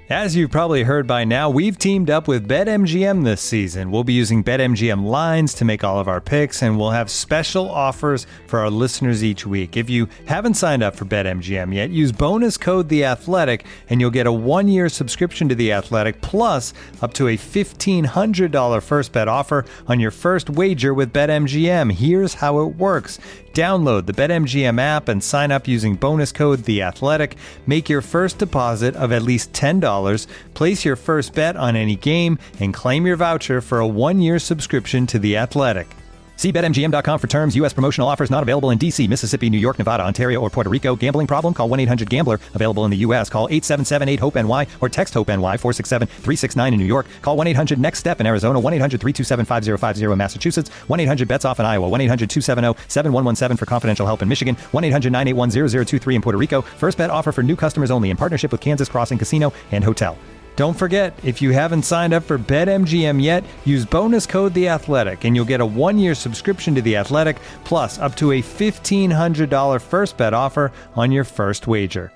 As you've probably heard by now, we've teamed up with BetMGM this season. We'll be using BetMGM lines to make all of our picks, and we'll have special offers for our listeners each week. If you haven't signed up for BetMGM yet, use bonus code The Athletic, and you'll get a 1-year subscription to The Athletic, plus up to a $1,500 first bet offer on your first wager with BetMGM. Here's how it works. Download the BetMGM app and sign up using bonus code The Athletic. Make your first deposit of at least $10. Place your first bet on any game and claim your voucher for a 1-year subscription to The Athletic. See BetMGM.com for terms. U.S. promotional offers not available in D.C., Mississippi, New York, Nevada, Ontario, or Puerto Rico. Gambling problem? Call 1-800-GAMBLER. Available in the U.S. Call 877-8-HOPE-NY or text HOPE-NY 467-369 in New York. Call 1-800-NEXT-STEP in Arizona. 1-800-327-5050 in Massachusetts. 1-800-BETS-OFF in Iowa. 1-800-270-7117 for confidential help in Michigan. 1-800-981-0023 in Puerto Rico. First bet offer for new customers only in partnership with Kansas Crossing Casino and Hotel. Don't forget, if you haven't signed up for BetMGM yet, use bonus code The Athletic, and you'll get a 1-year subscription to The Athletic, plus up to a $1,500 first bet offer on your first wager.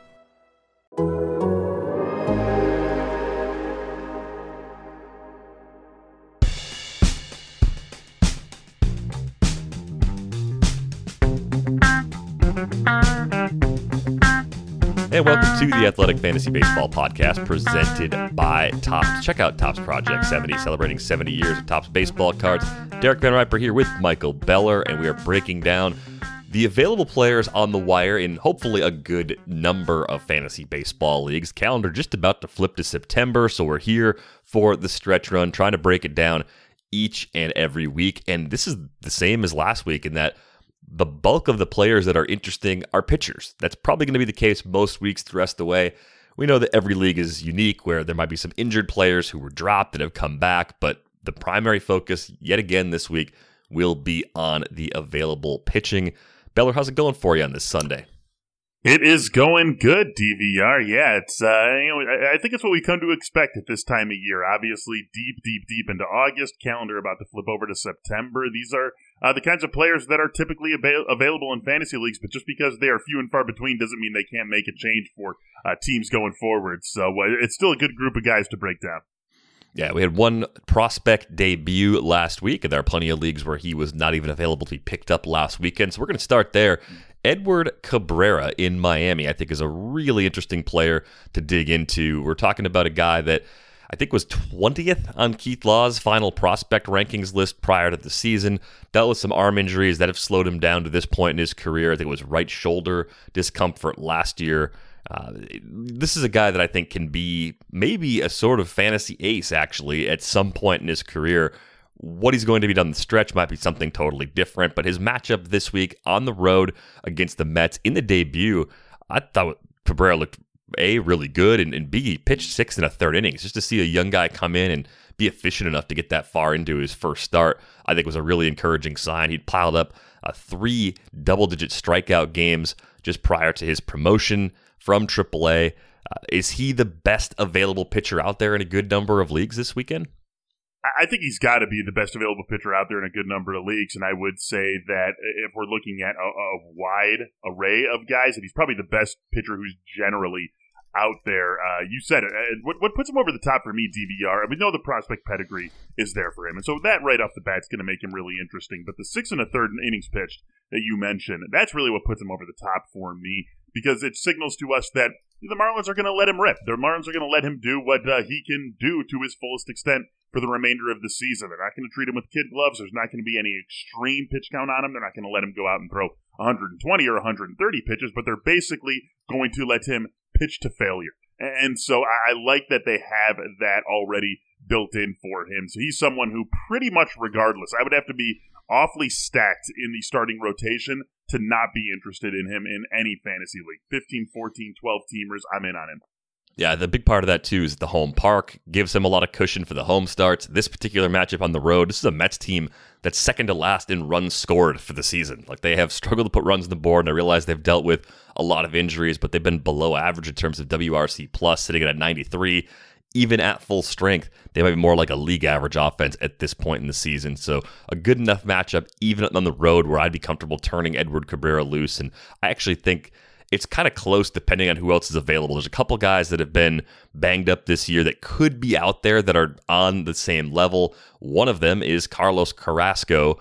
Hey, welcome to the Athletic Fantasy Baseball Podcast presented by Topps. Check out Topps Project 70, celebrating 70 years of Topps baseball cards. Derek Van Riper here with Michael Beller, and we are breaking down the available players on the wire in hopefully a good number of fantasy baseball leagues. Calendar just about to flip to September, so we're here for the stretch run, trying to break it down each and every week. And this is the same as last week in that the bulk of the players that are interesting are pitchers. That's probably going to be the case most weeks the rest of the way. We know that every league is unique, where there might be some injured players who were dropped that have come back, but the primary focus, yet again this week, will be on the available pitching. Beller, how's it going for you on this Sunday? It is going good, DVR. Yeah, it's I think it's what we come to expect at this time of year. Obviously, deep into August. Calendar about to flip over to September. These are the kinds of players that are typically available in fantasy leagues, but just because they are few and far between doesn't mean they can't make a change for teams going forward. So it's still a good group of guys to break down. Yeah, we had one prospect debut last week, and there are plenty of leagues where he was not even available to be picked up last weekend. So we're going to start there. Edward Cabrera in Miami, I think, is a really interesting player to dig into. We're talking about a guy that I think was 20th on Keith Law's final prospect rankings list prior to the season. Dealt with some arm injuries that have slowed him down to this point in his career. I think it was right shoulder discomfort last year. This is a guy that I think can be maybe a sort of fantasy ace, actually, at some point in his career. What he's going to be down the stretch might be something totally different, but his matchup this week on the road against the Mets in the debut, I thought Cabrera looked A, really good, and B, he pitched 6 1/3 innings. Just to see a young guy come in and be efficient enough to get that far into his first start, I think was a really encouraging sign. He'd piled up 3 double-digit strikeout games just prior to his promotion from AAA. Is he the best available pitcher out there in a good number of leagues this weekend? I think he's got to be the best available pitcher out there in a good number of leagues, and I would say that if we're looking at a wide array of guys, that he's probably the best pitcher who's generally out there. You said it. What puts him over the top for me, DVR, we know the prospect pedigree is there for him, and so that right off the bat is going to make him really interesting, but the 6 1/3 innings pitched that you mentioned, that's really what puts him over the top for me, because it signals to us that the Marlins are going to let him rip. The Marlins are going to let him do what he can do to his fullest extent for the remainder of the season. They're not going to treat him with kid gloves. There's not going to be any extreme pitch count on him. They're not going to let him go out and throw 120 or 130 pitches, but they're basically going to let him pitch to failure. And so I like that they have that already built in for him. So he's someone who pretty much regardless, I would have to be awfully stacked in the starting rotation to not be interested in him in any fantasy league. 15, 14, 12 teamers, I'm in on him. Yeah, the big part of that, too, is the home park. Gives him a lot of cushion for the home starts. This particular matchup on the road, this is a Mets team that's second to last in runs scored for the season. Like, they have struggled to put runs on the board, and I realize they've dealt with a lot of injuries, but they've been below average in terms of WRC+, sitting at 93. Even at full strength, they might be more like a league average offense at this point in the season. So a good enough matchup, even on the road, where I'd be comfortable turning Edward Cabrera loose. And I actually think it's kind of close depending on who else is available. There's a couple guys that have been banged up this year that could be out there that are on the same level. One of them is Carlos Carrasco.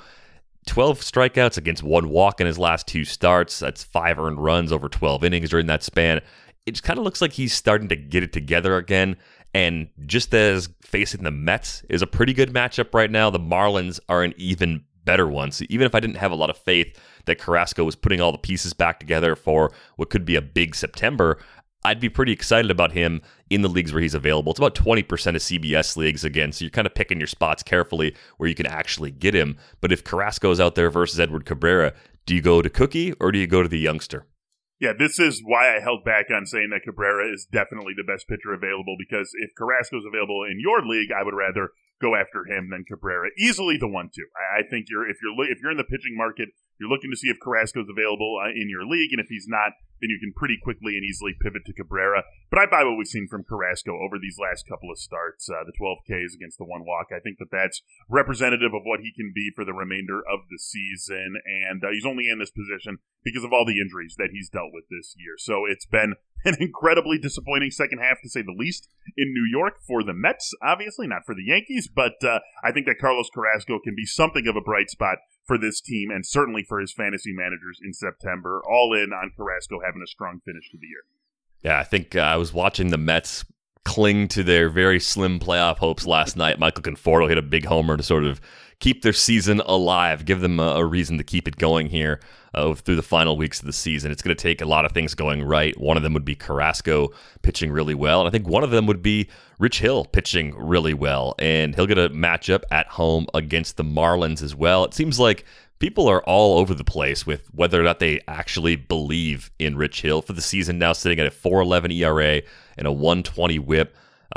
12 strikeouts against 1 walk in his last 2 starts. That's 5 earned runs over 12 innings during that span. It just kind of looks like he's starting to get it together again. And just as facing the Mets is a pretty good matchup right now, the Marlins are an even better one. So even if I didn't have a lot of faith that Carrasco was putting all the pieces back together for what could be a big September, I'd be pretty excited about him in the leagues where he's available. It's about 20% of CBS leagues again, so you're kind of picking your spots carefully where you can actually get him. But if Carrasco's out there versus Edward Cabrera, do you go to Cookie or do you go to the youngster? Yeah, this is why I held back on saying that Cabrera is definitely the best pitcher available, because if Carrasco's available in your league, I would rather go after him than Cabrera. Easily the 1-2. I think if you're in the pitching market, you're looking to see if Carrasco's available in your league, and if he's not, then you can pretty quickly and easily pivot to Cabrera. But I buy what we've seen from Carrasco over these last couple of starts, the 12 Ks against the 1 walk. I think that's representative of what he can be for the remainder of the season, and he's only in this position because of all the injuries that he's dealt with this year. So it's been an incredibly disappointing second half, to say the least, in New York for the Mets, obviously, not for the Yankees, but I think that Carlos Carrasco can be something of a bright spot for this team, and certainly for his fantasy managers in September. All in on Carrasco having a strong finish to the year. Yeah, I think I was watching the Mets cling to their very slim playoff hopes last night. Michael Conforto hit a big homer to sort of keep their season alive, give them a reason to keep it going here through the final weeks of the season. It's going to take a lot of things going right. One of them would be Carrasco pitching really well, and I think one of them would be Rich Hill pitching really well, and he'll get a matchup at home against the Marlins as well. It seems like people are all over the place with whether or not they actually believe in Rich Hill for the season, now sitting at a 4.11 ERA and a 120 whip,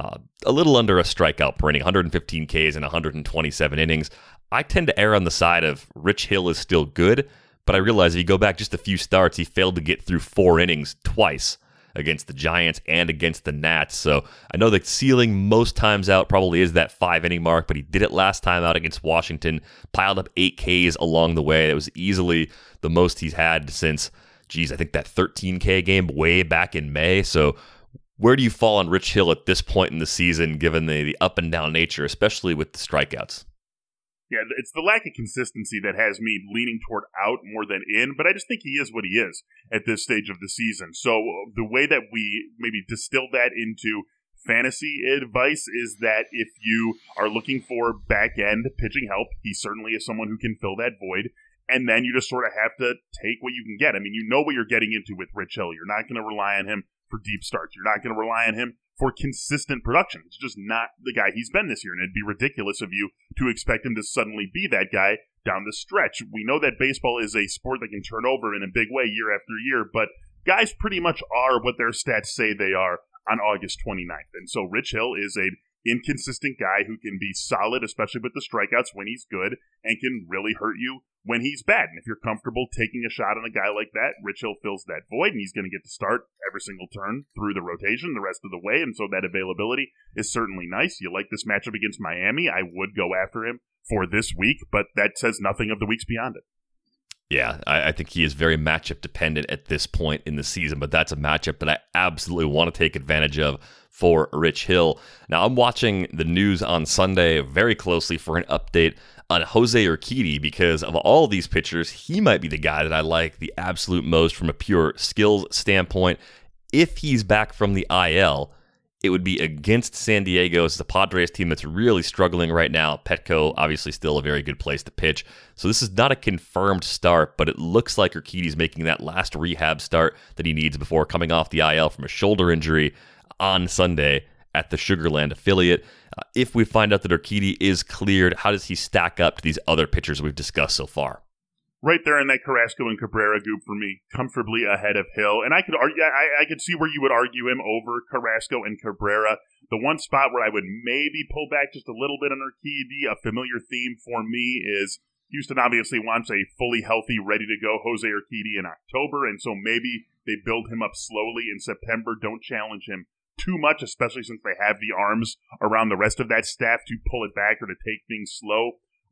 a little under a strikeout per inning, 115 Ks and 127 innings. I tend to err on the side of Rich Hill is still good, but I realize if you go back just a few starts, he failed to get through 4 innings twice against the Giants and against the Nats. So I know the ceiling most times out probably is that 5-inning mark, but he did it last time out against Washington, piled up 8 Ks along the way. It was easily the most he's had since, I think that 13K game way back in May. So where do you fall on Rich Hill at this point in the season, given the up and down nature, especially with the strikeouts? Yeah, it's the lack of consistency that has me leaning toward out more than in, but I just think he is what he is at this stage of the season. So the way that we maybe distill that into fantasy advice is that if you are looking for back-end pitching help, he certainly is someone who can fill that void, and then you just sort of have to take what you can get. I mean, you know what you're getting into with Rich Hill. You're not going to rely on him for deep starts. You're not going to rely on him for consistent production. It's just not the guy he's been this year, and it'd be ridiculous of you to expect him to suddenly be that guy down the stretch. We know that baseball is a sport that can turn over in a big way year after year, but guys pretty much are what their stats say they are on August 29th. And so Rich Hill is a inconsistent guy who can be solid, especially with the strikeouts when he's good, and can really hurt you when he's bad. And if you're comfortable taking a shot on a guy like that, Rich Hill fills that void, and he's going to get to start every single turn through the rotation the rest of the way, and so that availability is certainly nice. You like this matchup against Miami, I would go after him for this week, but that says nothing of the weeks beyond it. Yeah, I think he is very matchup dependent at this point in the season, but that's a matchup that I absolutely want to take advantage of for Rich Hill. Now, I'm watching the news on Sunday very closely for an update on Jose Urquidy, because of all these pitchers, he might be the guy that I like the absolute most from a pure skills standpoint. If he's back from the IL, it would be against San Diego. It's the Padres team that's really struggling right now. Petco, obviously still a very good place to pitch. So this is not a confirmed start, but it looks like Urquidy's making that last rehab start that he needs before coming off the IL from a shoulder injury on Sunday at the Sugar Land affiliate. If we find out that Urquidy is cleared, how does he stack up to these other pitchers we've discussed so far? Right there in that Carrasco and Cabrera group for me, comfortably ahead of Hill. And I could argue, I could see where you would argue him over Carrasco and Cabrera. The one spot where I would maybe pull back just a little bit on Urquidy, a familiar theme for me, is Houston obviously wants a fully healthy, ready-to-go Jose Urquidy in October, and so maybe they build him up slowly in September, don't challenge him too much, especially since they have the arms around the rest of that staff to pull it back or to take things slow.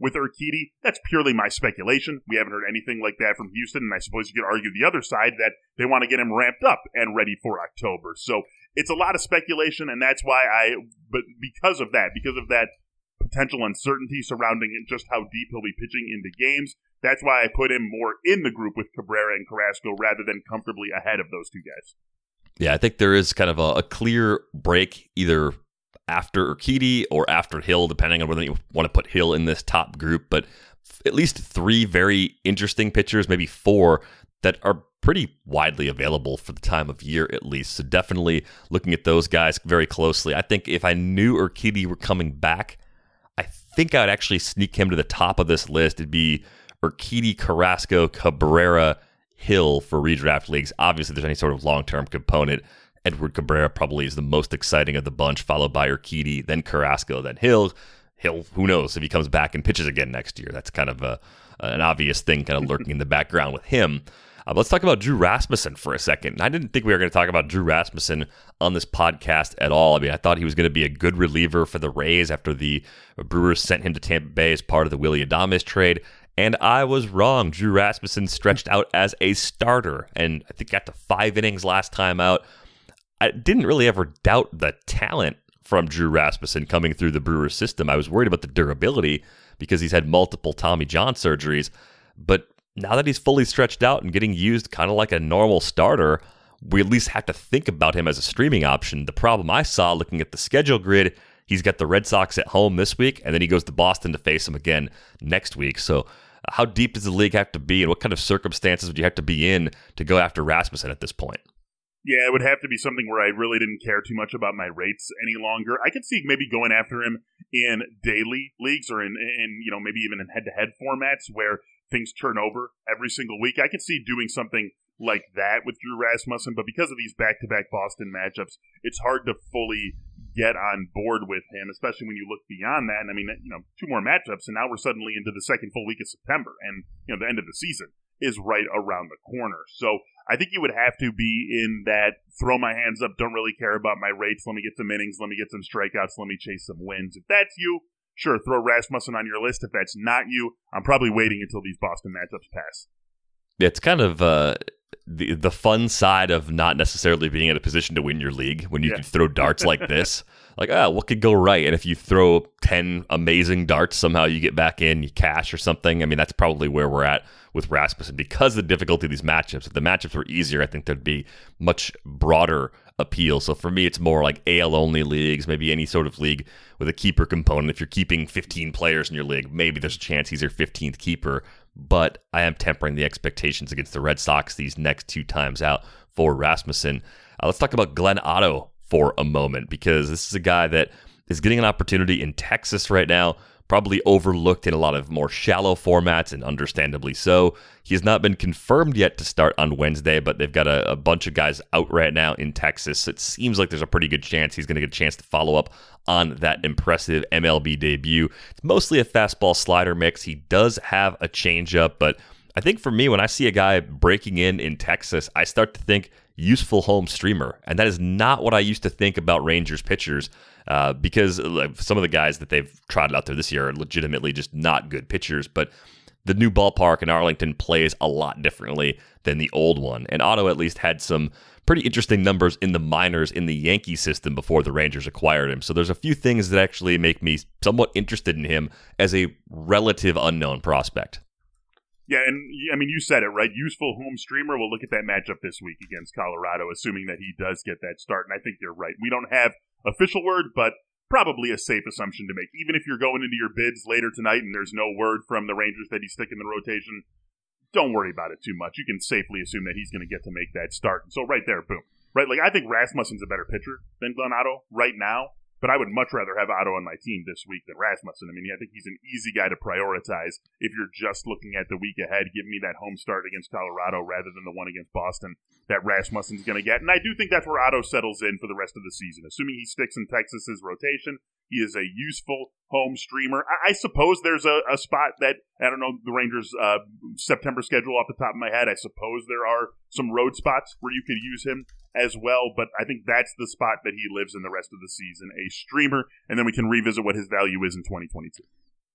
with Urquidy, that's purely my speculation. We haven't heard anything like that from Houston, and I suppose you could argue the other side that they want to get him ramped up and ready for October. So it's a lot of speculation, and that's why but because of that potential uncertainty surrounding just how deep he'll be pitching into games, that's why I put him more in the group with Cabrera and Carrasco rather than comfortably ahead of those two guys. Yeah, I think there is kind of a clear break either after Urquidy or after Hill, depending on whether you want to put Hill in this top group. But at least 3 very interesting pitchers, maybe 4, that are pretty widely available for the time of year at least. So definitely looking at those guys very closely. I think if I knew Urquidy were coming back, I think I'd actually sneak him to the top of this list. It'd be Urquidy, Carrasco, Cabrera, Hill for redraft leagues. Obviously, if there's any sort of long-term component, Edward Cabrera probably is the most exciting of the bunch, followed by Urquidy, then Carrasco, then Hill. Hill, who knows if he comes back and pitches again next year. That's kind of an obvious thing kind of lurking in the background with him. Let's talk about Drew Rasmussen for a second. I didn't think we were going to talk about Drew Rasmussen on this podcast at all. I mean, I thought he was going to be a good reliever for the Rays after the Brewers sent him to Tampa Bay as part of the Willy Adames trade. And I was wrong. Drew Rasmussen stretched out as a starter and I think got to 5 innings last time out. I didn't really ever doubt the talent from Drew Rasmussen coming through the Brewers system. I was worried about the durability because he's had multiple Tommy John surgeries. But now that he's fully stretched out and getting used kind of like a normal starter, we at least have to think about him as a streaming option. The problem I saw looking at the schedule grid, he's got the Red Sox at home this week, and then he goes to Boston to face them again next week. So how deep does the league have to be, and what kind of circumstances would you have to be in to go after Rasmussen at this point? Yeah, it would have to be something where I really didn't care too much about my rates any longer. I could see maybe going after him in daily leagues or in maybe even in head-to-head formats where things turn over every single week. I could see doing something like that with Drew Rasmussen, but because of these back-to-back Boston matchups, it's hard to fully get on board with him, especially when you look beyond that. And I mean, 2 more matchups, and now we're suddenly into the second full week of September, and the end of the season is right around the corner. So I think you would have to be in that throw my hands up, don't really care about my rates, let me get some innings, let me get some strikeouts, let me chase some wins. If that's you, sure, throw Rasmussen on your list. If that's not you, I'm probably waiting until these Boston matchups pass. It's kind of the fun side of not necessarily being in a position to win your league when you can throw darts like this. Like, what could go right? And if you throw 10 amazing darts, somehow you get back in, you cash or something. I mean, that's probably where we're at with Rasmussen because of the difficulty of these matchups. If the matchups were easier, I think there'd be much broader appeal. So for me, it's more like AL-only leagues, maybe any sort of league with a keeper component. If you're keeping 15 players in your league, maybe there's a chance he's your 15th keeper. But I am tempering the expectations against the Red Sox these next 2 times out for Rasmussen. Let's talk about Glenn Otto for a moment, because this is a guy that is getting an opportunity in Texas right now, probably overlooked in a lot of more shallow formats, and understandably so. He has not been confirmed yet to start on Wednesday, but they've got a bunch of guys out right now in Texas. It seems like there's a pretty good chance he's going to get a chance to follow up on that impressive MLB debut. It's mostly a fastball slider mix. He does have a changeup, but I think for me, when I see a guy breaking in Texas, I start to think useful home streamer. And that is not what I used to think about Rangers pitchers, because some of the guys that they've trotted out there this year are legitimately just not good pitchers. But the new ballpark in Arlington plays a lot differently than the old one. And Otto at least had some pretty interesting numbers in the minors in the Yankee system before the Rangers acquired him. So there's a few things that actually make me somewhat interested in him as a relative unknown prospect. Yeah, and I mean, you said it, right? Useful home streamer. We'll look at that matchup this week against Colorado, assuming that he does get that start. And I think you're right. We don't have official word, but probably a safe assumption to make. Even if you're going into your bids later tonight and there's no word from the Rangers that he's sticking the rotation, don't worry about it too much. You can safely assume that he's going to get to make that start. And so right there, boom. Right, like I think Rasmussen's a better pitcher than Glenn Otto right now. But I would much rather have Otto on my team this week than Rasmussen. I mean, I think he's an easy guy to prioritize if you're just looking at the week ahead. Give me that home start against Colorado rather than the one against Boston that Rasmussen's going to get. And I do think that's where Otto settles in for the rest of the season. Assuming he sticks in Texas's rotation, he is a useful home streamer. I suppose there's a spot that, I don't know, the Rangers' September schedule off the top of my head. I suppose there are some road spots where you could use him as well, but I think that's the spot that he lives in the rest of the season, a streamer, and then we can revisit what his value is in 2022.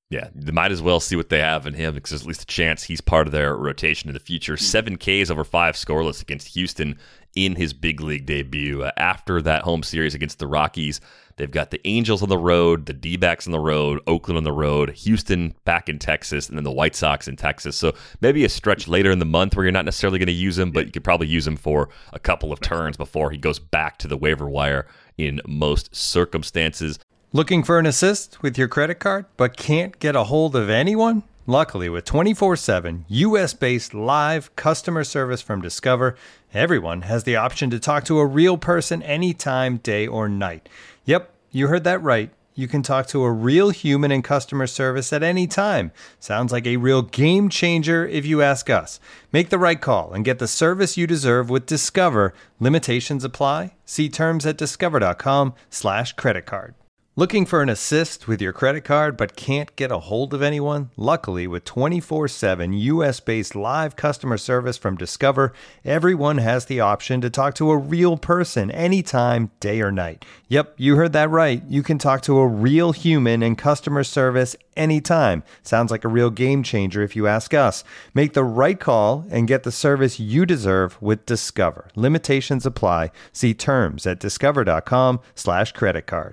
Yeah, they might as well see what they have in him because there's at least a chance he's part of their rotation in the future. 7 Ks over 5 scoreless against Houston in his big league debut. After that home series against the Rockies, they've got the Angels on the road, the D-backs on the road, Oakland on the road, Houston back in Texas, and then the White Sox in Texas. So maybe a stretch later in the month where you're not necessarily going to use him, but you could probably use him for a couple of turns before he goes back to the waiver wire in most circumstances. Looking for an assist with your credit card, but can't get a hold of anyone? Luckily, with 24/7 U.S.-based live customer service from Discover, everyone has the option to talk to a real person anytime, day or night. Yep, you heard that right. You can talk to a real human in customer service at any time. Sounds like a real game changer if you ask us. Make the right call and get the service you deserve with Discover. Limitations apply. See terms at discover.com/creditcard. Looking for an assist with your credit card but can't get a hold of anyone? Luckily, with 24/7 U.S.-based live customer service from Discover, everyone has the option to talk to a real person anytime, day or night. Yep, you heard that right. You can talk to a real human in customer service anytime. Sounds like a real game changer if you ask us. Make the right call and get the service you deserve with Discover. Limitations apply. See terms at discover.com/creditcard.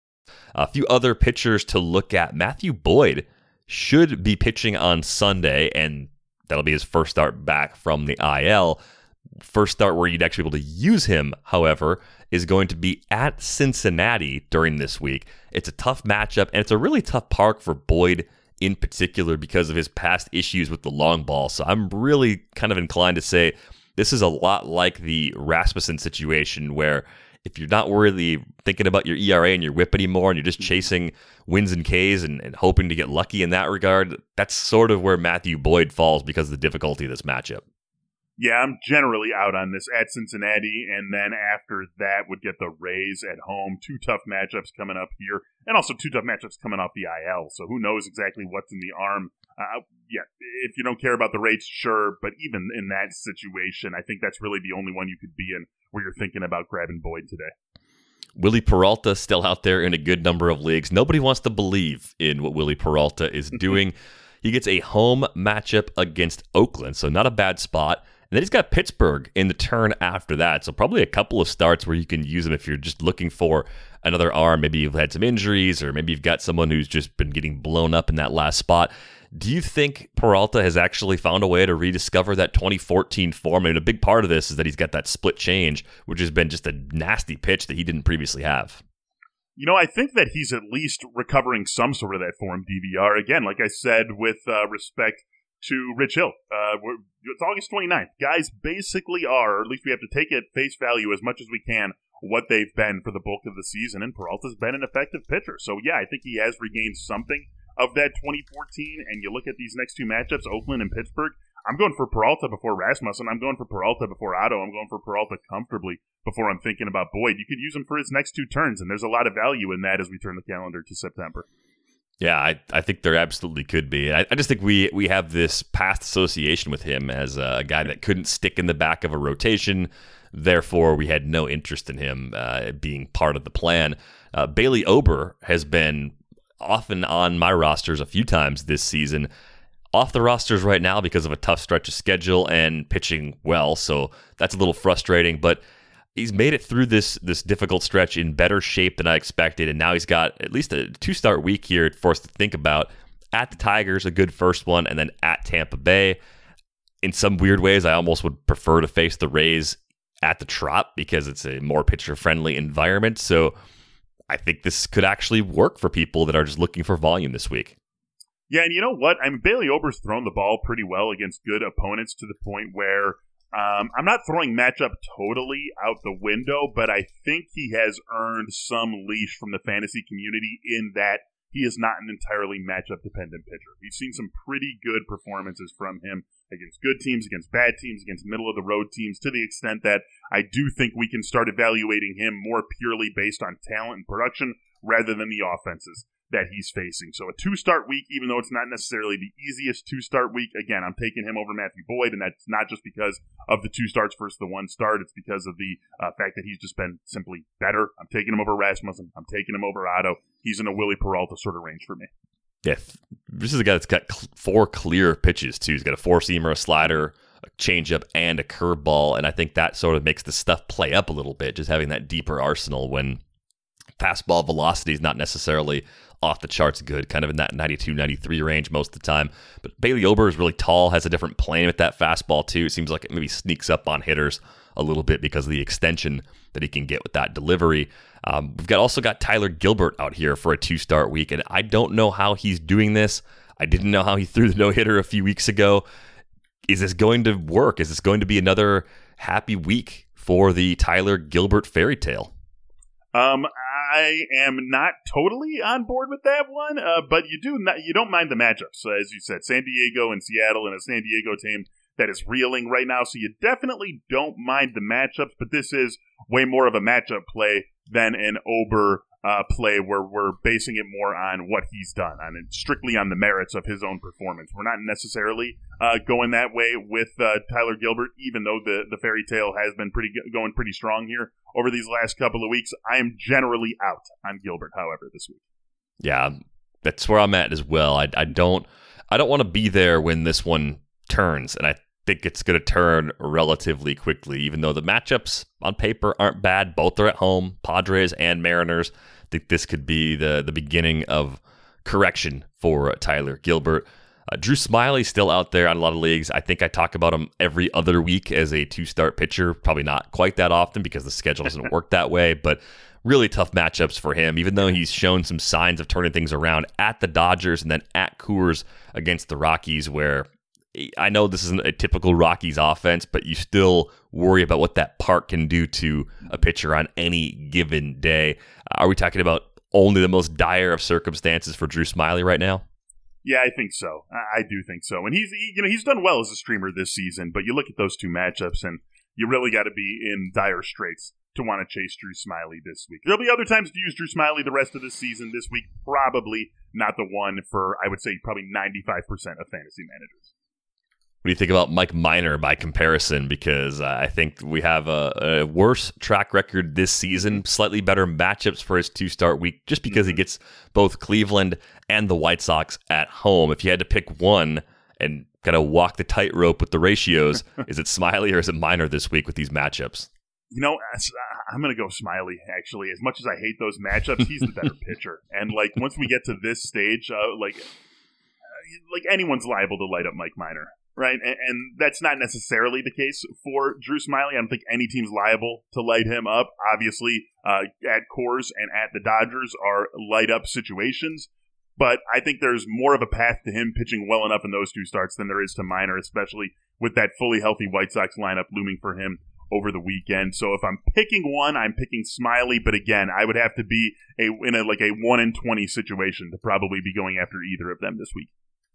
A few other pitchers to look at. Matthew Boyd should be pitching on Sunday, and that'll be his first start back from the IL. First start where you'd actually be able to use him, however, is going to be at Cincinnati during this week. It's a tough matchup, and it's a really tough park for Boyd in particular because of his past issues with the long ball. So I'm really kind of inclined to say this is a lot like the Rasmussen situation where if you're not really thinking about your ERA and your whip anymore and you're just chasing wins and Ks and hoping to get lucky in that regard, that's sort of where Matthew Boyd falls because of the difficulty of this matchup. Yeah, I'm generally out on this at Cincinnati, and then after that would get the Rays at home. 2 tough matchups coming up here, and also 2 tough matchups coming off the IL, so who knows exactly what's in the arm. Yeah, if you don't care about the Rays, sure, but even in that situation, I think that's really the only one you could be in where you're thinking about grabbing Boyd today. Willie Peralta still out there in a good number of leagues. Nobody wants to believe in what Willie Peralta is doing. He gets a home matchup against Oakland, so not a bad spot. And then he's got Pittsburgh in the turn after that. So probably a couple of starts where you can use him if you're just looking for another arm. Maybe you've had some injuries or maybe you've got someone who's just been getting blown up in that last spot. Do you think Peralta has actually found a way to rediscover that 2014 form? I mean, a big part of this is that he's got that split change, which has been just a nasty pitch that he didn't previously have. You know, I think that he's at least recovering some sort of that form, DVR. Again, like I said, with respect to Rich Hill. It's August 29th. Guys basically are, or at least we have to take it at face value as much as we can, what they've been for the bulk of the season, and Peralta's been an effective pitcher. So, yeah, I think he has regained something of that 2014, and you look at these next 2 matchups, Oakland and Pittsburgh, I'm going for Peralta before Rasmussen. I'm going for Peralta before Otto. I'm going for Peralta comfortably before I'm thinking about Boyd. You could use him for his next 2 turns, and there's a lot of value in that as we turn the calendar to September. Yeah, I think there absolutely could be. I just think we have this past association with him as a guy that couldn't stick in the back of a rotation. Therefore, we had no interest in him being part of the plan. Bailey Ober has been often on my rosters a few times this season. Off the rosters right now because of a tough stretch of schedule and pitching well, so that's a little frustrating, but he's made it through this difficult stretch in better shape than I expected, and now he's got at least a 2-start week here for us to think about. At the Tigers, a good first one, and then at Tampa Bay. In some weird ways, I almost would prefer to face the Rays at the Trop because it's a more pitcher-friendly environment, so I think this could actually work for people that are just looking for volume this week. Yeah, and you know what? I mean, Bailey Ober's thrown the ball pretty well against good opponents to the point where I'm not throwing matchup totally out the window, but I think he has earned some leash from the fantasy community in that he is not an entirely matchup-dependent pitcher. We've seen some pretty good performances from him against good teams, against bad teams, against middle-of-the-road teams, to the extent that I do think we can start evaluating him more purely based on talent and production rather than the offenses that he's facing. So a 2-start week, even though it's not necessarily the easiest 2-start week, again, I'm taking him over Matthew Boyd, and that's not just because of the 2 starts versus the 1 start. It's because of the fact that he's just been simply better. I'm taking him over Rasmussen. I'm taking him over Otto. He's in a Willie Peralta sort of range for me. Yeah, this is a guy that's got 4 clear pitches, too. He's got a 4-seamer, a slider, a changeup, and a curveball, and I think that sort of makes the stuff play up a little bit, just having that deeper arsenal when fastball velocity is not necessarily off the charts good, kind of in that 92, 93 range most of the time. But Bailey Ober is really tall, has a different plane with that fastball, too. It seems like it maybe sneaks up on hitters a little bit because of the extension that he can get with that delivery. We've also got Tyler Gilbert out here for a 2-start week, and I don't know how he's doing this. I didn't know how he threw the no-hitter a few weeks ago. Is this going to work? Is this going to be another happy week for the Tyler Gilbert fairy tale? I am not totally on board with that one, but you don't mind the matchups, as you said. San Diego and Seattle, and a San Diego team that is reeling right now, so you definitely don't mind the matchups, but this is way more of a matchup play than an Ober play where we're basing it more on what he's done, strictly on the merits of his own performance. We're not necessarily going that way with Tyler Gilbert, even though the fairy tale has been going pretty strong here over these last couple of weeks. I am generally out on Gilbert, however, this week. Yeah, that's where I'm at as well. I don't want to be there when this one turns, and I think it's going to turn relatively quickly, even though the matchups on paper aren't bad. Both are at home, Padres and Mariners. I think this could be the beginning of correction for Tyler Gilbert. Drew Smyly still out there on a lot of leagues. I think I talk about him every other week as a 2-start pitcher. Probably not quite that often because the schedule doesn't work that way, but really tough matchups for him, even though he's shown some signs of turning things around at the Dodgers and then at Coors against the Rockies, where I know this isn't a typical Rockies offense, but you still worry about what that park can do to a pitcher on any given day. Are we talking about only the most dire of circumstances for Drew Smyly right now? Yeah, I think so. I do think so. And he's done well as a streamer this season, but you look at those two matchups and you really got to be in dire straits to want to chase Drew Smyly this week. There'll be other times to use Drew Smyly the rest of the season. This week, probably not the one for, I would say, probably 95% of fantasy managers. What do you think about Mike Minor by comparison? Because I think we have a worse track record this season, slightly better matchups for his 2-start week, just because he gets both Cleveland and the White Sox at home. If you had to pick one and kind of walk the tightrope with the ratios, is it Smyly or is it Minor this week with these matchups? You know, I'm going to go Smyly, actually. As much as I hate those matchups, he's the better pitcher. And, once we get to this stage, anyone's liable to light up Mike Minor. Right, and that's not necessarily the case for Drew Smyly. I don't think any team's liable to light him up. Obviously, at Coors and at the Dodgers are light-up situations, but I think there's more of a path to him pitching well enough in those 2 starts than there is to Minor, especially with that fully healthy White Sox lineup looming for him over the weekend. So if I'm picking one, I'm picking Smyly, but again, I would have to be in a 1-in-20 situation to probably be going after either of them this week.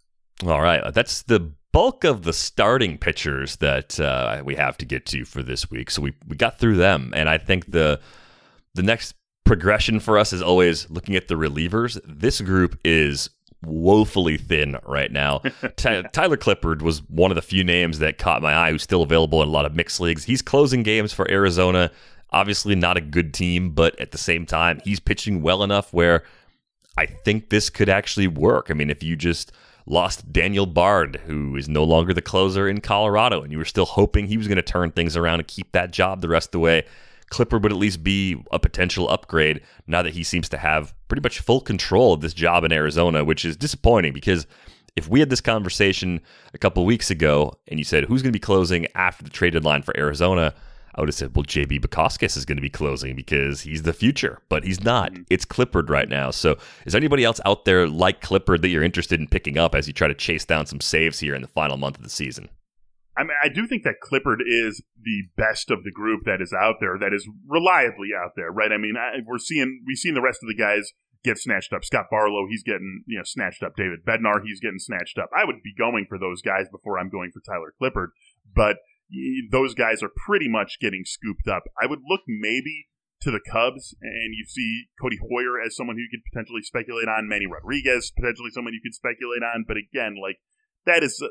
All right, that's the bulk of the starting pitchers that we have to get to for this week. So we got through them, and I think the next progression for us is always looking at the relievers. This group is woefully thin right now. Tyler Clippard was one of the few names that caught my eye, who's still available in a lot of mixed leagues. He's closing games for Arizona. Obviously not a good team, but at the same time, he's pitching well enough where I think this could actually work. I mean, if you just lost Daniel Bard, who is no longer the closer in Colorado, and you were still hoping he was going to turn things around and keep that job the rest of the way, Clippard would at least be a potential upgrade now that he seems to have pretty much full control of this job in Arizona, which is disappointing because if we had this conversation a couple weeks ago and you said, who's going to be closing after the trade deadline for Arizona, I would have said, well, JB Bukauskas is going to be closing because he's the future, but he's not. It's Clippard right now. So is there anybody else out there like Clippard that you're interested in picking up as you try to chase down some saves here in the final month of the season? I mean, I do think that Clippard is the best of the group that is out there, that is reliably out there, right? I mean, we've seen the rest of the guys get snatched up. Scott Barlow, he's getting snatched up. David Bednar, he's getting snatched up. I would be going for those guys before I'm going for Tyler Clippard, but those guys are pretty much getting scooped up. I would look maybe to the Cubs, and you see Cody Hoyer as someone who you could potentially speculate on, Manny Rodriguez, potentially someone you could speculate on, but again, that is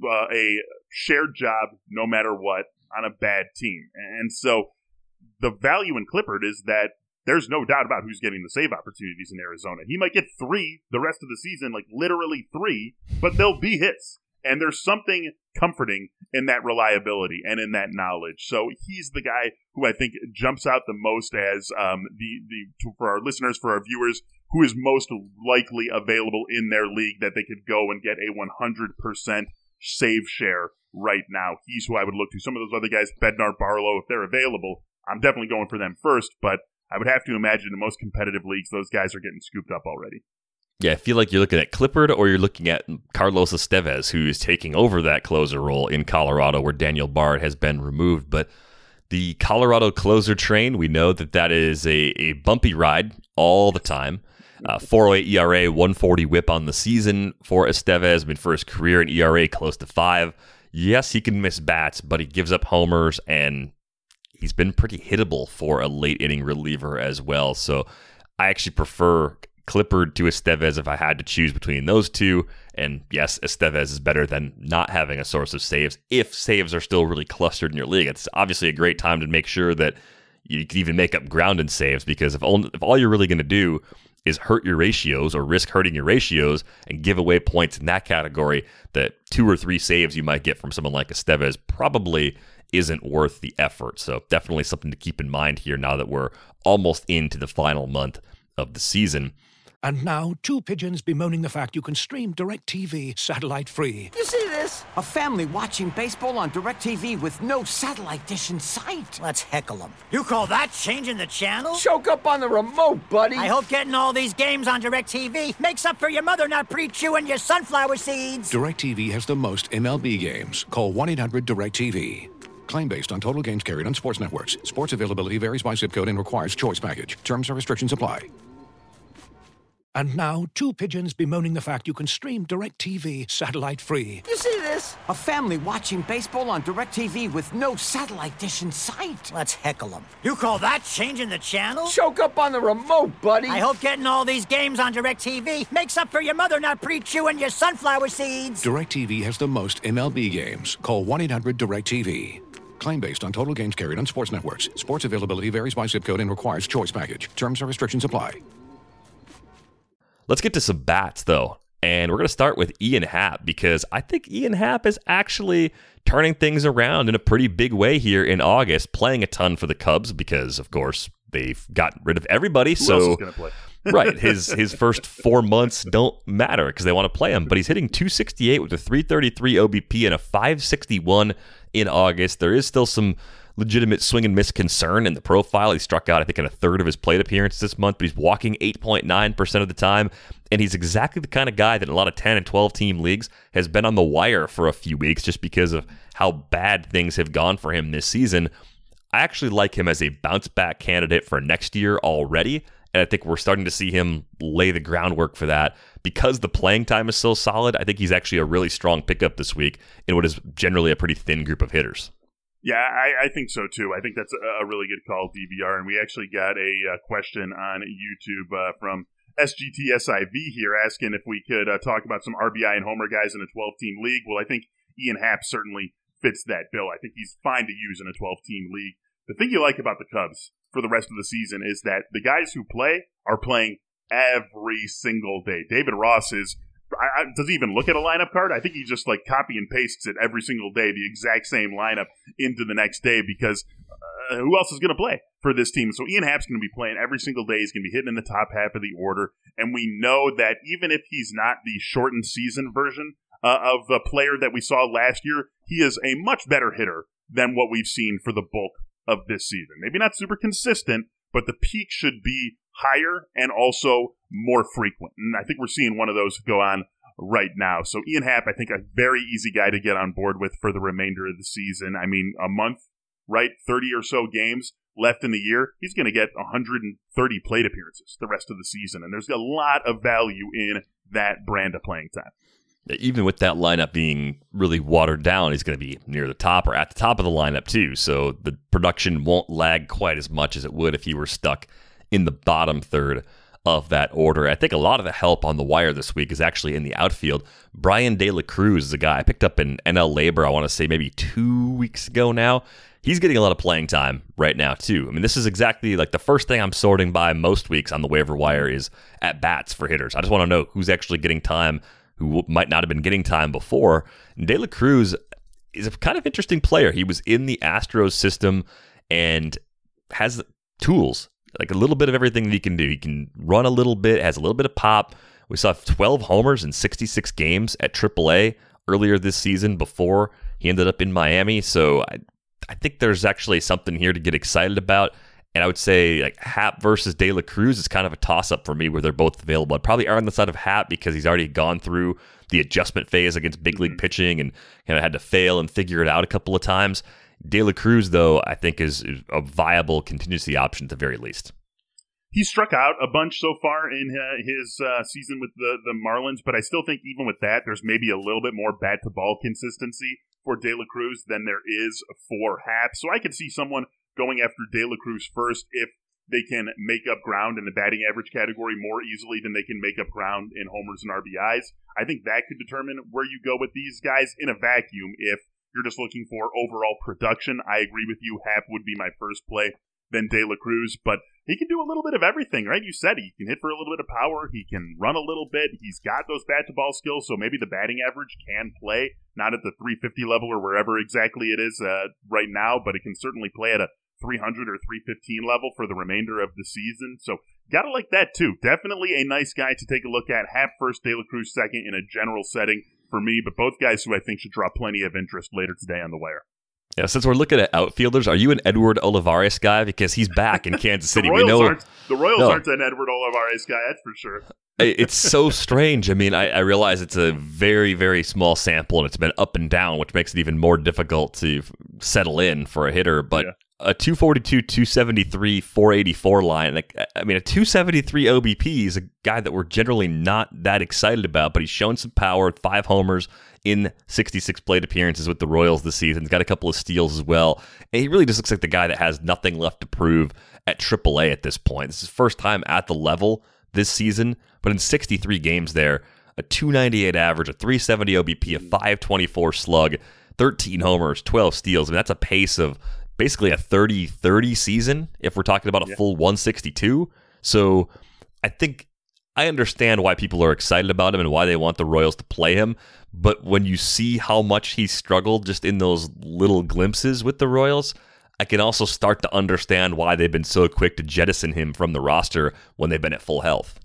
a shared job no matter what on a bad team. And so the value in Clippard is that there's no doubt about who's getting the save opportunities in Arizona. He might get 3 the rest of the season, like literally 3, but they'll be his. And there's something comforting in that reliability and in that knowledge. So he's the guy who I think jumps out the most as for our listeners, for our viewers, who is most likely available in their league that they could go and get a 100% save share right now. He's who I would look to. Some of those other guys, Bednar, Barlow, if they're available, I'm definitely going for them first, but I would have to imagine in most competitive leagues, those guys are getting scooped up already. Yeah, I feel like you're looking at Clippard or you're looking at Carlos Estevez, who is taking over that closer role in Colorado where Daniel Bard has been removed. But the Colorado closer train, we know that is a bumpy ride all the time. 4.08 ERA, 140 whip on the season for Estevez. I mean, for his career, an ERA close to 5. Yes, he can miss bats, but he gives up homers, and he's been pretty hittable for a late inning reliever as well. So I actually prefer Clippard to Estevez if I had to choose between those two. And yes, Estevez is better than not having a source of saves if saves are still really clustered in your league. It's obviously a great time to make sure that you can even make up ground in saves, because if all you're really going to do is hurt your ratios or risk hurting your ratios and give away points in that category, that 2 or 3 saves you might get from someone like Estevez probably isn't worth the effort. So definitely something to keep in mind here now that we're almost into the final month of the season. And now, 2 pigeons bemoaning the fact you can stream DirecTV satellite-free. You see this? A family watching baseball on DirecTV with no satellite dish in sight. Let's heckle them. You call that changing the channel? Choke up on the remote, buddy. I hope getting all these games on DirecTV makes up for your mother not pre-chewing your sunflower seeds. DirecTV has the most MLB games. Call 1-800-DirecTV. Claim based on total games carried on sports networks. Sports availability varies by zip code and requires choice package. Terms and restrictions apply. And now, 2 pigeons bemoaning the fact you can stream DirecTV satellite-free. You see this? A family watching baseball on DirecTV with no satellite dish in sight. Let's heckle them. You call that changing the channel? Choke up on the remote, buddy. I hope getting all these games on DirecTV makes up for your mother not pre-chewing your sunflower seeds. DirecTV has the most MLB games. Call 1-800-DirecTV. Claim based on total games carried on sports networks. Sports availability varies by zip code and requires choice package. Terms and restrictions apply. Let's get to some bats, though. And we're going to start with Ian Happ, because I think Ian Happ is actually turning things around in a pretty big way here in August, playing a ton for the Cubs because, of course, they've gotten rid of everybody. Who else is going to play? Right. His first 4 months don't matter because they want to play him. But he's hitting .268 with a .333 OBP and a .561 in August. There is still some legitimate swing and miss concern in the profile. He struck out, I think, in a third of his plate appearances this month, but he's walking 8.9% of the time. And he's exactly the kind of guy that in a lot of 10 and 12 team leagues has been on the wire for a few weeks just because of how bad things have gone for him this season. I actually like him as a bounce back candidate for next year already. And I think we're starting to see him lay the groundwork for that. Because the playing time is so solid, I think he's actually a really strong pickup this week in what is generally a pretty thin group of hitters. Yeah, I think so too. I think that's a really good call, DVR. And we actually got a question on YouTube from SGTSIV here asking if we could talk about some RBI and homer guys in a 12-team league. Well, I think Ian Happ certainly fits that bill. I think he's fine to use in a 12-team league. The thing you like about the Cubs for the rest of the season is that the guys who play are playing every single day. David Ross does he even look at a lineup card? I think he just like copy and pastes it every single day, the exact same lineup into the next day, because who else is going to play for this team? So Ian Happ's going to be playing every single day. He's going to be hitting in the top half of the order. And we know that even if he's not the shortened season version of the player that we saw last year, he is a much better hitter than what we've seen for the bulk of this season. Maybe not super consistent, but the peak should be higher and also more frequent. And I think we're seeing one of those go on right now. So Ian Happ, I think, a very easy guy to get on board with for the remainder of the season. I mean, a month, right? 30 or so games left in the year. He's going to get 130 plate appearances the rest of the season. And there's a lot of value in that brand of playing time. Even with that lineup being really watered down, he's going to be near the top or at the top of the lineup too. So the production won't lag quite as much as it would if he were stuck in the bottom third of that order. I think a lot of the help on the wire this week is actually in the outfield. Brian De La Cruz is a guy I picked up in NL Labor, I want to say maybe 2 weeks ago now. He's getting a lot of playing time right now, too. I mean, this is exactly like the first thing I'm sorting by most weeks on the waiver wire is at bats for hitters. I just want to know who's actually getting time, who might not have been getting time before. And De La Cruz is a kind of interesting player. He was in the Astros system and has tools, like a little bit of everything that he can do. He can run a little bit, has a little bit of pop. We saw 12 homers in 66 games at AAA earlier this season before he ended up in Miami. So I think there's actually something here to get excited about. And I would say like Happ versus De La Cruz is kind of a toss-up for me where they're both available. I'd probably err on the side of Happ because he's already gone through the adjustment phase against big league pitching and kind of had to fail and figure it out a couple of times. De La Cruz, though, I think is a viable contingency option at the very least. He struck out a bunch so far in his season with the Marlins, but I still think even with that, there's maybe a little bit more bat-to-ball consistency for De La Cruz than there is for Happ. So I could see someone going after De La Cruz first if they can make up ground in the batting average category more easily than they can make up ground in homers and RBIs. I think that could determine where you go with these guys in a vacuum. If you're just looking for overall production, I agree with you. Happ would be my first play, then De La Cruz. But he can do a little bit of everything, right? You said he can hit for a little bit of power. He can run a little bit. He's got those bat-to-ball skills, so maybe the batting average can play. Not at the 350 level or wherever exactly it is right now, but it can certainly play at a 300 or 315 level for the remainder of the season. So gotta like that too. Definitely a nice guy to take a look at. Happ first, De La Cruz second in a general setting for me, but both guys who I think should draw plenty of interest later today on the wire. Yeah, since we're looking at outfielders, are you an Edward Olivares guy? Because he's back in Kansas City. The Royals aren't an Edward Olivares guy, that's for sure. It's so strange. I mean, I realize it's a very, very small sample, and it's been up and down, which makes it even more difficult to settle in for a hitter. But a 242, 273, 484 line. Like, I mean, a 273 OBP is a guy that we're generally not that excited about, but he's shown some power, 5 homers in 66 plate appearances with the Royals this season. He's got a couple of steals as well. And he really just looks like the guy that has nothing left to prove at AAA at this point. This is his first time at the level this season, but in 63 games there, a 298 average, a 370 OBP, a 524 slug, 13 homers, 12 steals. I mean, that's a pace of basically a 30-30 season if we're talking about a full 162. So I think I understand why people are excited about him and why they want the Royals to play him. But when you see how much he struggled just in those little glimpses with the Royals, I can also start to understand why they've been so quick to jettison him from the roster when they've been at full health.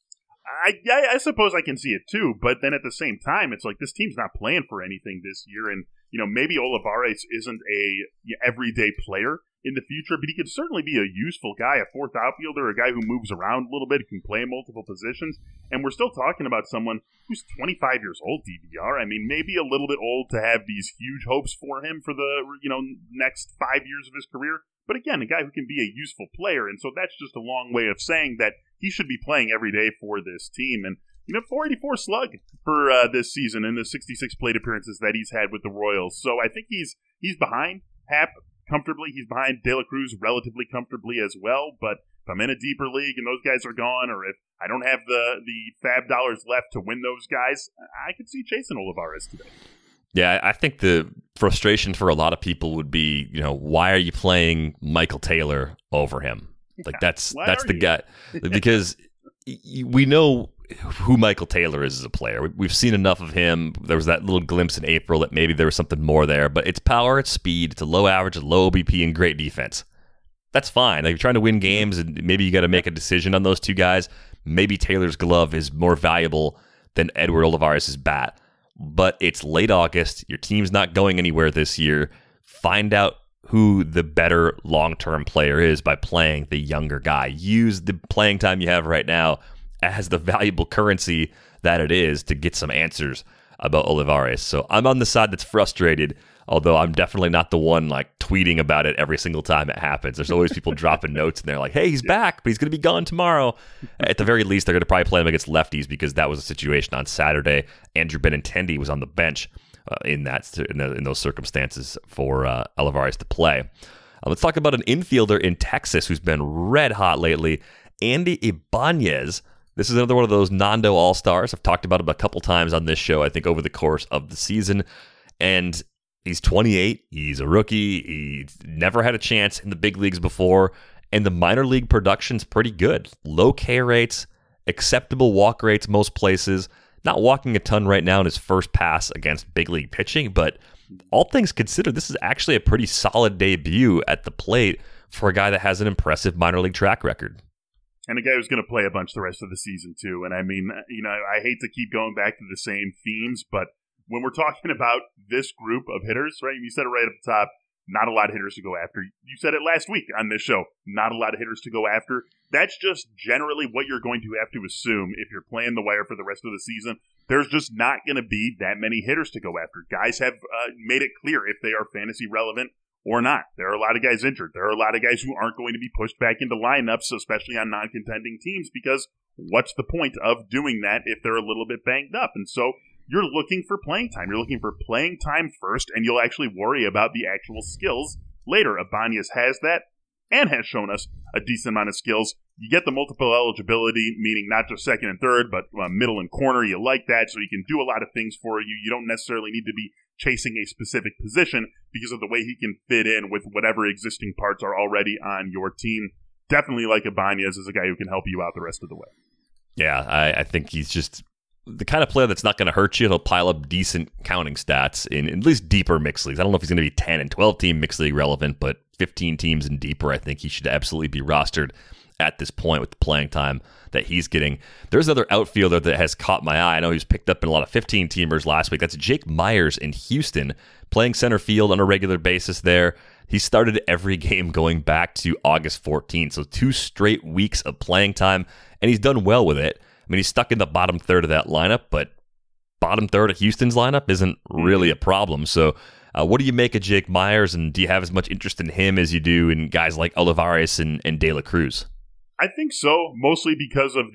I suppose I can see it too, but then at the same time, it's like this team's not playing for anything this year, and maybe Olivares isn't a everyday player in the future, but he could certainly be a useful guy, a fourth outfielder, a guy who moves around a little bit, can play in multiple positions, and we're still talking about someone who's 25 years old, DVR. I mean, maybe a little bit old to have these huge hopes for him for the next 5 years of his career, but again, a guy who can be a useful player, and so that's just a long way of saying that he should be playing every day for this team. And 484 slug for this season in the 66 plate appearances that he's had with the Royals. So I think he's behind Happ comfortably. He's behind De La Cruz relatively comfortably as well. But if I'm in a deeper league and those guys are gone, or if I don't have the fab dollars left to win those guys, I could see chasing Olivares today. Yeah, I think the frustration for a lot of people would be, why are you playing Michael Taylor over him? Like that's the guy, because we know who Michael Taylor is as a player. We've seen enough of him. There was that little glimpse in April that maybe there was something more there, but it's power, it's speed, it's a low average, a low OBP, and great defense. That's fine. Like, you're trying to win games, and maybe you got to make a decision on those two guys. Maybe Taylor's glove is more valuable than Edward Olivares' bat, but it's late August. Your team's not going anywhere this year. Find out who the better long-term player is by playing the younger guy. Use the playing time you have right now as the valuable currency that it is to get some answers about Olivares. So I'm on the side that's frustrated, although I'm definitely not the one like tweeting about it every single time it happens. There's always people dropping notes and they're like, hey, he's back, but he's going to be gone tomorrow. At the very least, they're going to probably play him against lefties because that was a situation on Saturday. Andrew Benintendi was on the bench in those circumstances for Olivares to play. Let's talk about an infielder in Texas who's been red hot lately, Andy Ibanez. This is another one of those Nando All-Stars. I've talked about him a couple times on this show, I think, over the course of the season. And he's 28. He's a rookie. He's never had a chance in the big leagues before. And the minor league production's pretty good. Low K rates, acceptable walk rates most places. Not walking a ton right now in his first pass against big league pitching, but all things considered, this is actually a pretty solid debut at the plate for a guy that has an impressive minor league track record. And a guy who's going to play a bunch the rest of the season, too. And I mean, I hate to keep going back to the same themes, but when we're talking about this group of hitters, right, you said it right at the top, not a lot of hitters to go after. You said it last week on this show, not a lot of hitters to go after. That's just generally what you're going to have to assume if you're playing the wire for the rest of the season. There's just not going to be that many hitters to go after. Guys have made it clear if they are fantasy relevant or not. There are a lot of guys injured. There are a lot of guys who aren't going to be pushed back into lineups, especially on non-contending teams, because what's the point of doing that if they're a little bit banged up? And so you're looking for playing time. You're looking for playing time first, and you'll actually worry about the actual skills later. Ibanez has that and has shown us a decent amount of skills. You get the multiple eligibility, meaning not just second and third, but middle and corner. You like that, so you can do a lot of things for you. You don't necessarily need to be chasing a specific position because of the way he can fit in with whatever existing parts are already on your team. Definitely like Ibanez as a guy who can help you out the rest of the way. Yeah, I think he's just the kind of player that's not going to hurt you. He'll pile up decent counting stats in at least deeper mixed leagues. I don't know if he's going to be 10 and 12 team mixed league relevant, but 15 teams and deeper, I think he should absolutely be rostered at this point with the playing time that he's getting. There's another outfielder that has caught my eye. I know he was picked up in a lot of 15-teamers last week. That's Jake Myers in Houston, playing center field on a regular basis there. He started every game going back to August 14th, so 2 straight weeks of playing time, and he's done well with it. I mean, he's stuck in the bottom third of that lineup, but bottom third of Houston's lineup isn't really a problem. So what do you make of Jake Myers, and do you have as much interest in him as you do in guys like Olivares and De La Cruz? I think so, mostly because of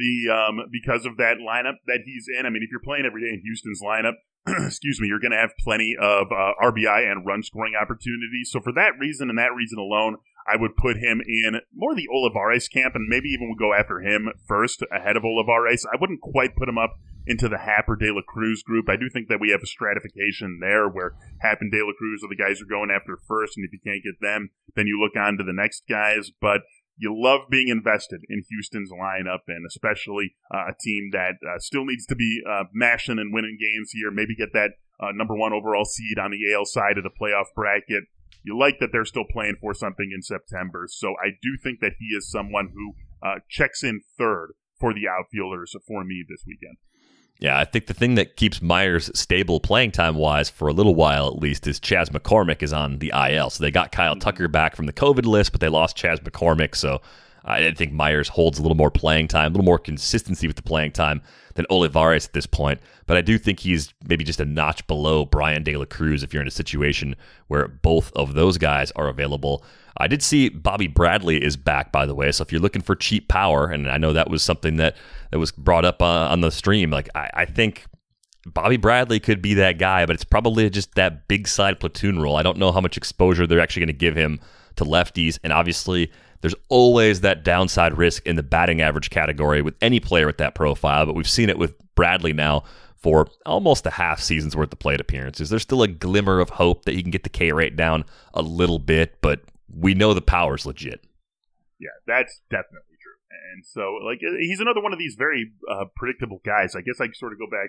that lineup that he's in. I mean, if you're playing every day in Houston's lineup, excuse me, you're going to have plenty of RBI and run scoring opportunities. So for that reason and that reason alone, I would put him in more the Olivares camp, and maybe even would go after him first ahead of Olivares. I wouldn't quite put him up into the Happ or De La Cruz group. I do think that we have a stratification there where Happ and De La Cruz are the guys who are going after first, and if you can't get them, then you look on to the next guys. But you love being invested in Houston's lineup, and especially a team that still needs to be mashing and winning games here. Maybe get that number 1 overall seed on the AL side of the playoff bracket. You like that they're still playing for something in September. So I do think that he is someone who checks in third for the outfielders for me this weekend. Yeah, I think the thing that keeps Myers stable playing time-wise for a little while at least is Chas McCormick is on the IL. So they got Kyle Tucker back from the COVID list, but they lost Chas McCormick. So I think Myers holds a little more playing time, a little more consistency with the playing time than Olivares at this point. But I do think he's maybe just a notch below Brian De La Cruz if you're in a situation where both of those guys are available. I did see Bobby Bradley is back, by the way. So if you're looking for cheap power, and I know that was something that was brought up on the stream, like I think Bobby Bradley could be that guy, but it's probably just that big side platoon role. I don't know how much exposure they're actually going to give him to lefties, and obviously there's always that downside risk in the batting average category with any player with that profile, but we've seen it with Bradley now for almost a half season's worth of plate appearances. There's still a glimmer of hope that he can get the K rate down a little bit, but we know the power's legit. Yeah, that's definitely true. And so, he's another one of these very predictable guys. I guess I sort of go back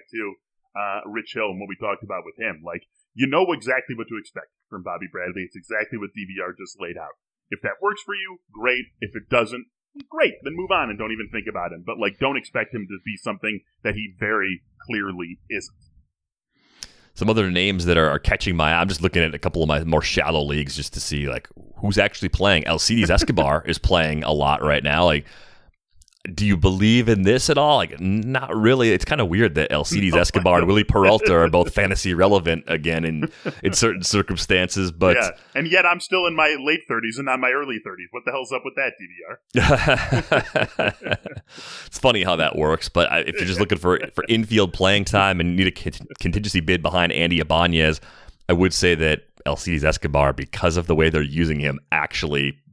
to Rich Hill and what we talked about with him. You know exactly what to expect from Bobby Bradley. It's exactly what DVR just laid out. If that works for you, great. If it doesn't, great. Then move on and don't even think about him. But, don't expect him to be something that he very clearly isn't. Some other names that are catching my eye. I'm just looking at a couple of my more shallow leagues just to see who's actually playing. Alcides Escobar is playing a lot right now. Do you believe in this at all? Not really. It's kind of weird that Alcides Escobar and Willie Peralta are both fantasy relevant again in certain circumstances. But yeah, and yet I'm still in my late 30s and not my early 30s. What the hell's up with that, DVR? It's funny how that works. But if you're just looking for infield playing time and need a contingency bid behind Andy Ibanez, I would say that Alcides Escobar, because of the way they're using him, actually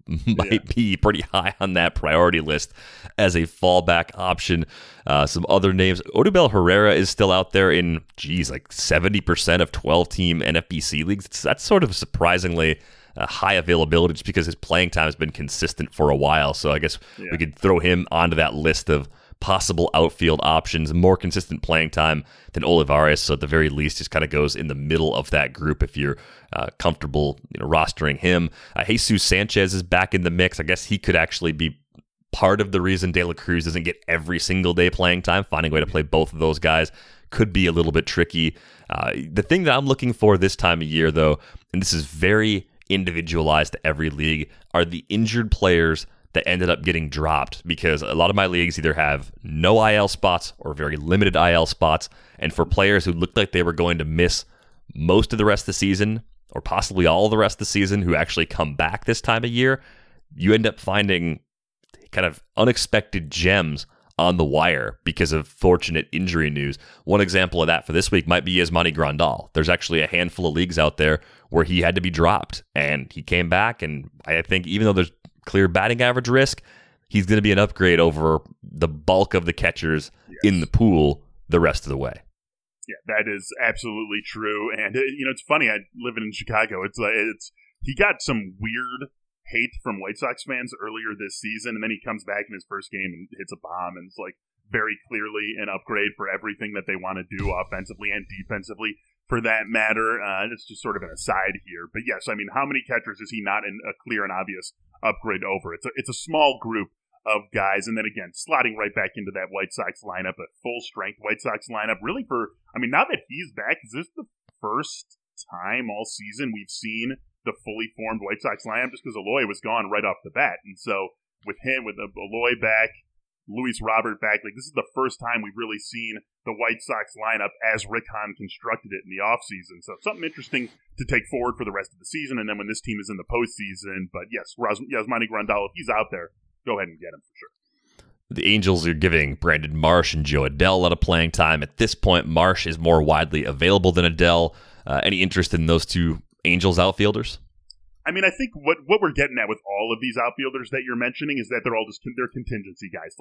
might be pretty high on that priority list as a fallback option. Some other names. Odubel Herrera is still out there in, like 70% of 12-team NFBC leagues. That's sort of surprisingly high availability just because his playing time has been consistent for a while. So I guess we could throw him onto that list of possible outfield options, more consistent playing time than Olivares. So at the very least, just kind of goes in the middle of that group if you're comfortable rostering him. Jesus Sanchez is back in the mix. I guess he could actually be part of the reason De La Cruz doesn't get every single day playing time. Finding a way to play both of those guys could be a little bit tricky. The thing that I'm looking for this time of year, though, and this is very individualized to every league, are the injured players that ended up getting dropped, because a lot of my leagues either have no IL spots or very limited IL spots. And for players who looked like they were going to miss most of the rest of the season or possibly all of the rest of the season who actually come back this time of year, you end up finding kind of unexpected gems on the wire because of fortunate injury news. One example of that for this week might be Yasmani Grandal. There's actually a handful of leagues out there where he had to be dropped, and he came back, and I think even though there's clear batting average risk, he's going to be an upgrade over the bulk of the catchers in the pool the rest of the way. Yeah, that is absolutely true. And it's funny. I live in Chicago. It's he got some weird hate from White Sox fans earlier this season, and then he comes back in his first game and hits a bomb, and it's like very clearly an upgrade for everything that they want to do offensively and defensively, for that matter. It's just sort of an aside here, but yes, I mean, how many catchers is he not in a clear and obvious upgrade over? It's a small group of guys, and then again, slotting right back into that White Sox lineup, a full strength White Sox lineup. Really, now that he's back, is this the first time all season we've seen the fully formed White Sox lineup? Just because Eloy was gone right off the bat, and so with Eloy back, Luis Robert back, this is the first time we've really seen the White Sox lineup as Rick Hahn constructed it in the offseason. So something interesting to take forward for the rest of the season, and then when this team is in the postseason. But yes, Yasmani Grandal, if he's out there, go ahead and get him for sure. The Angels are giving Brandon Marsh and Joe Adell a lot of playing time. At this point, Marsh is more widely available than Adell. Any interest in those two Angels outfielders? I mean, I think what we're getting at with all of these outfielders that you're mentioning is that they're all just they're contingency guys.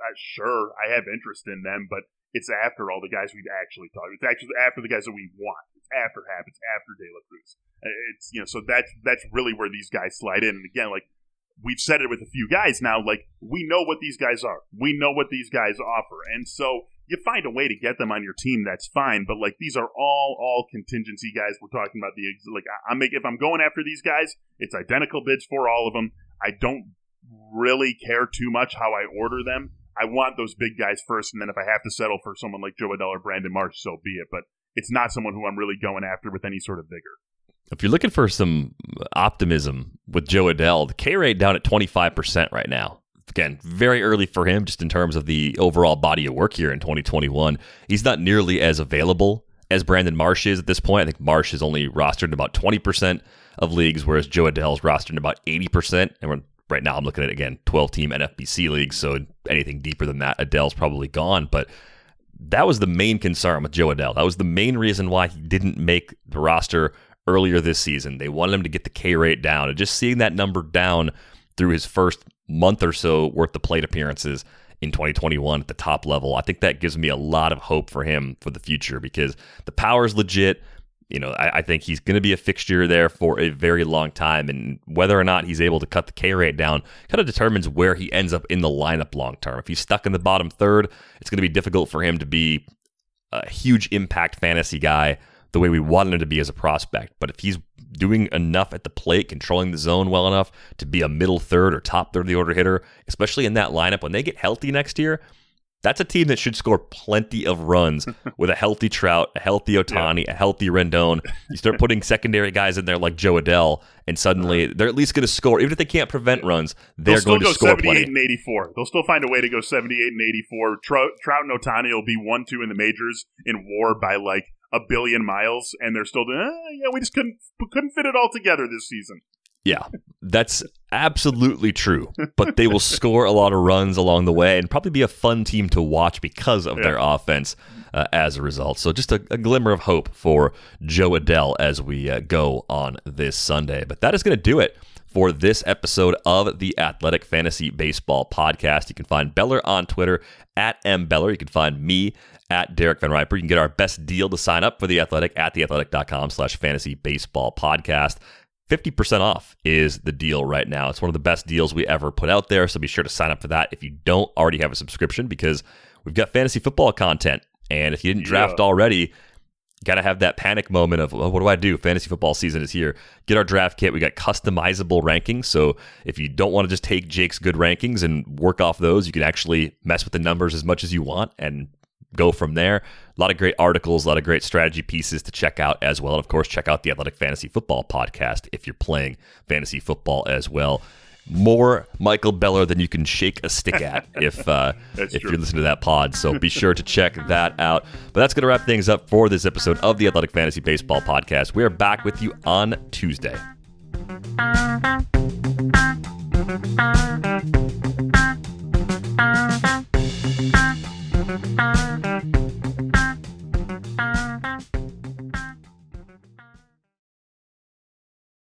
Sure, I have interest in them, but it's after all the guys we've actually talked. It's actually after the guys that we want. It's after Happ. It's after De La Cruz. So that's really where these guys slide in. And again, we've said it with a few guys now. We know what these guys are. We know what these guys offer, and so you find a way to get them on your team, that's fine. But these are all contingency guys. We're talking about if I'm going after these guys, it's identical bids for all of them. I don't really care too much how I order them. I want those big guys first, and then if I have to settle for someone like Joe Adell or Brandon Marsh, so be it. But it's not someone who I'm really going after with any sort of vigor. If you're looking for some optimism with Joe Adell, the K rate down at 25% right now. Again, very early for him just in terms of the overall body of work here in 2021. He's not nearly as available as Brandon Marsh is at this point. I think Marsh is only rostered in about 20% of leagues, whereas Joe Adell is rostered in about 80%. And right now I'm looking at, again, 12-team NFBC leagues, so anything deeper than that, Adell's probably gone. But that was the main concern with Joe Adell. That was the main reason why he didn't make the roster earlier this season. They wanted him to get the K rate down, and just seeing that number down through his first month or so worth of plate appearances in 2021 at the top level, I think that gives me a lot of hope for him for the future, because the power is legit. I think he's going to be a fixture there for a very long time, and whether or not he's able to cut the K rate down kind of determines where he ends up in the lineup long term. If he's stuck in the bottom third, it's going to be difficult for him to be a huge impact fantasy guy the way we want him to be as a prospect. But if he's doing enough at the plate, controlling the zone well enough to be a middle third or top third of the order hitter, especially in that lineup when they get healthy next year, that's a team that should score plenty of runs with a healthy Trout, a healthy Ohtani, a healthy Rendon. You start putting secondary guys in there like Joe Adell, and suddenly they're at least going to score. Even if they can't prevent runs, they're going to score plenty. They'll still go 78 and 84. They'll still find a way to go 78 and 84. Trout and Ohtani will be 1-2 in the majors in WAR by a billion miles, and they're still doing, we just couldn't fit it all together this season. Yeah, that's absolutely true. But they will score a lot of runs along the way and probably be a fun team to watch because of their offense as a result. So just a glimmer of hope for Joe Adell as we go on this Sunday. But that is going to do it for this episode of the Athletic Fantasy Baseball Podcast. You can find Beller on Twitter at mbeller. You can find me at Derek Van Riper. You can get our best deal to sign up for The Athletic at theathletic.com/fantasy baseball podcast. 50% off is the deal right now. It's one of the best deals we ever put out there, so be sure to sign up for that if you don't already have a subscription, because we've got fantasy football content. And if you didn't draft already, got to have that panic moment of, what do I do? Fantasy football season is here. Get our draft kit. We got customizable rankings. So if you don't want to just take Jake's good rankings and work off those, you can actually mess with the numbers as much as you want and go from there. A lot of great articles, a lot of great strategy pieces to check out as well. And of course, check out the Athletic Fantasy Football Podcast if you're playing fantasy football as well. More Michael Beller than you can shake a stick at if you're listening to that pod. So be sure to check that out. But that's going to wrap things up for this episode of the Athletic Fantasy Baseball Podcast. We are back with you on Tuesday.